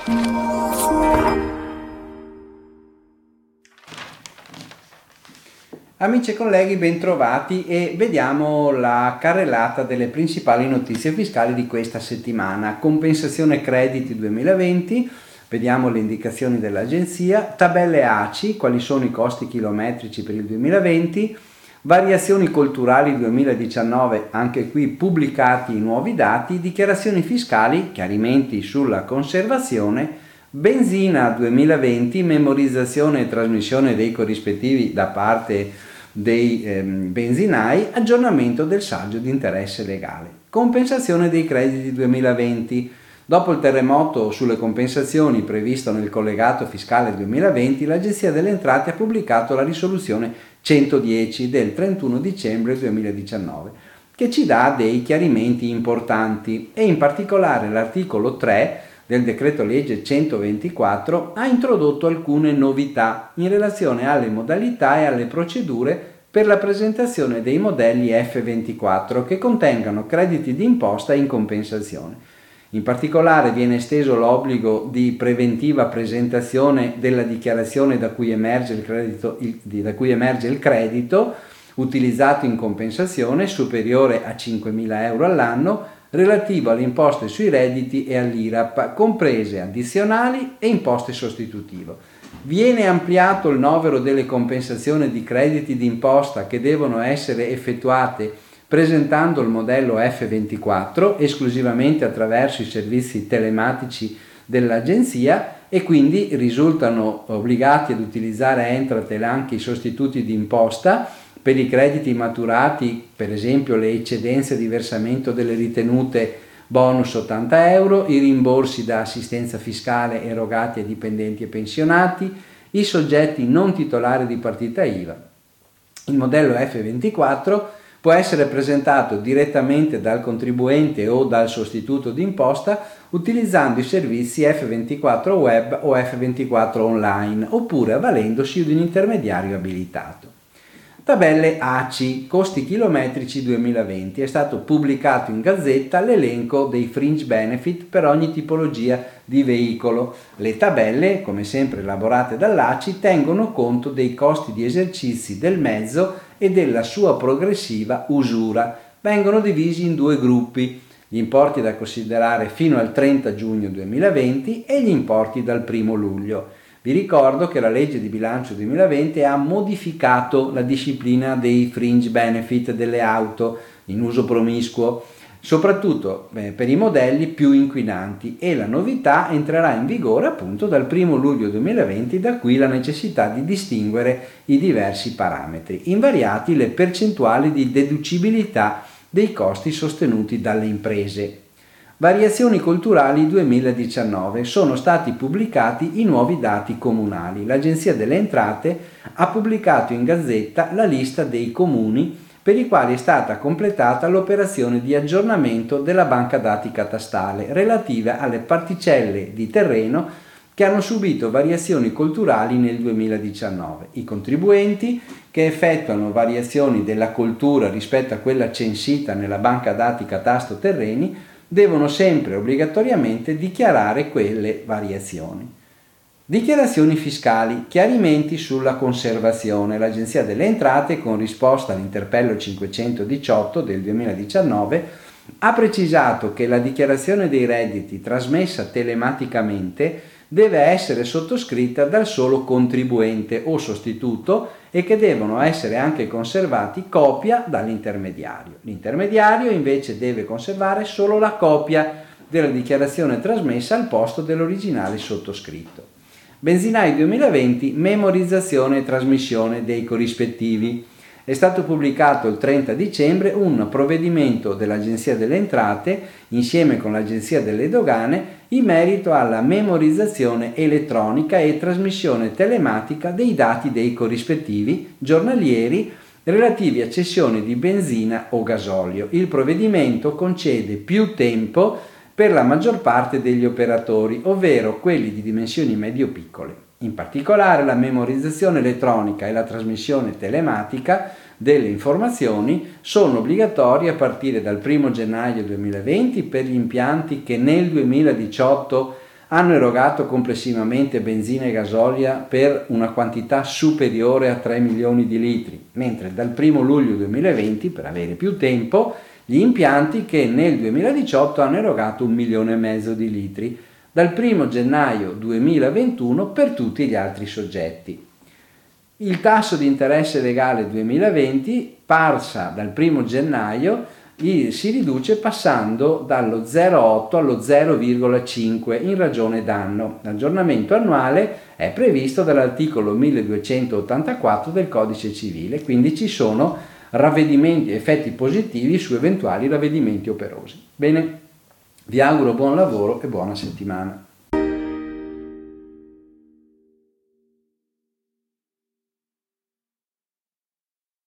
Amici e colleghi, bentrovati e vediamo la carrellata delle principali notizie fiscali di questa settimana. Compensazione crediti 2020, vediamo le indicazioni dell'agenzia, tabelle ACI, quali sono i costi chilometrici per il 2020, variazioni culturali 2019, anche qui pubblicati i nuovi dati, dichiarazioni fiscali, chiarimenti sulla conservazione, benzina 2020, memorizzazione e trasmissione dei corrispettivi da parte dei benzinai, aggiornamento del saggio di interesse legale. Compensazione dei crediti 2020. Dopo il terremoto sulle compensazioni previsto nel collegato fiscale 2020, l'Agenzia delle Entrate ha pubblicato la risoluzione 110 del 31 dicembre 2019, che ci dà dei chiarimenti importanti e in particolare l'articolo 3 del decreto legge 124 ha introdotto alcune novità in relazione alle modalità e alle procedure per la presentazione dei modelli F24 che contengano crediti d'imposta in compensazione. In particolare viene esteso l'obbligo di preventiva presentazione della dichiarazione da cui emerge il credito utilizzato in compensazione superiore a 5.000 euro all'anno relativo alle imposte sui redditi e all'IRAP, comprese addizionali e imposte sostitutive. Viene ampliato il novero delle compensazioni di crediti d'imposta che devono essere effettuate presentando il modello F24 esclusivamente attraverso i servizi telematici dell'agenzia e quindi risultano obbligati ad utilizzare a Entratel anche i sostituti d'imposta per i crediti maturati, per esempio le eccedenze di versamento delle ritenute bonus 80 euro, i rimborsi da assistenza fiscale erogati ai dipendenti e pensionati, i soggetti non titolari di partita IVA. Il modello F24 può essere presentato direttamente dal contribuente o dal sostituto d'imposta utilizzando i servizi F24 web o F24 online oppure avvalendosi di un intermediario abilitato. Tabelle ACI, costi chilometrici 2020, è stato pubblicato in Gazzetta l'elenco dei fringe benefit per ogni tipologia di veicolo. Le tabelle, come sempre elaborate dall'ACI, tengono conto dei costi di esercizi del mezzo e della sua progressiva usura. Vengono divisi in due gruppi, gli importi da considerare fino al 30 giugno 2020 e gli importi dal 1 luglio. Vi ricordo che la legge di bilancio 2020 ha modificato la disciplina dei fringe benefit delle auto in uso promiscuo, soprattutto per i modelli più inquinanti, e la novità entrerà in vigore appunto dal 1 luglio 2020, da qui la necessità di distinguere i diversi parametri. Invariati le percentuali di deducibilità dei costi sostenuti dalle imprese. Variazioni culturali 2019. Sono stati pubblicati i nuovi dati comunali. L'Agenzia delle Entrate ha pubblicato in Gazzetta la lista dei comuni per i quali è stata completata l'operazione di aggiornamento della banca dati catastale relativa alle particelle di terreno che hanno subito variazioni culturali nel 2019. I contribuenti che effettuano variazioni della coltura rispetto a quella censita nella banca dati catasto terreni devono sempre obbligatoriamente dichiarare quelle variazioni. Dichiarazioni fiscali, chiarimenti sulla conservazione. L'Agenzia delle Entrate, con risposta all'interpello 518 del 2019, ha precisato che la dichiarazione dei redditi trasmessa telematicamente deve essere sottoscritta dal solo contribuente o sostituto e che devono essere anche conservati copia dall'intermediario. L'intermediario invece deve conservare solo la copia della dichiarazione trasmessa al posto dell'originale sottoscritto. Benzinai 2020, memorizzazione e trasmissione dei corrispettivi. È stato pubblicato il 30 dicembre un provvedimento dell'Agenzia delle Entrate insieme con l'Agenzia delle Dogane in merito alla memorizzazione elettronica e trasmissione telematica dei dati dei corrispettivi giornalieri relativi a cessioni di benzina o gasolio. Il provvedimento concede più tempo per la maggior parte degli operatori, ovvero quelli di dimensioni medio-piccole. In particolare la memorizzazione elettronica e la trasmissione telematica delle informazioni sono obbligatorie a partire dal 1 gennaio 2020 per gli impianti che nel 2018 hanno erogato complessivamente benzina e gasolio per una quantità superiore a 3 milioni di litri, mentre dal 1 luglio 2020, per avere più tempo, gli impianti che nel 2018 hanno erogato 1,5 milioni di litri, dal 1 gennaio 2021 per tutti gli altri soggetti. Il tasso di interesse legale 2020 passa dal 1 gennaio si riduce passando dallo 0,8 allo 0,5 in ragione d'anno. L'aggiornamento annuale è previsto dall'articolo 1284 del Codice Civile, quindi ci sono ravvedimenti, effetti positivi su eventuali ravvedimenti operosi. Bene, vi auguro buon lavoro e buona settimana.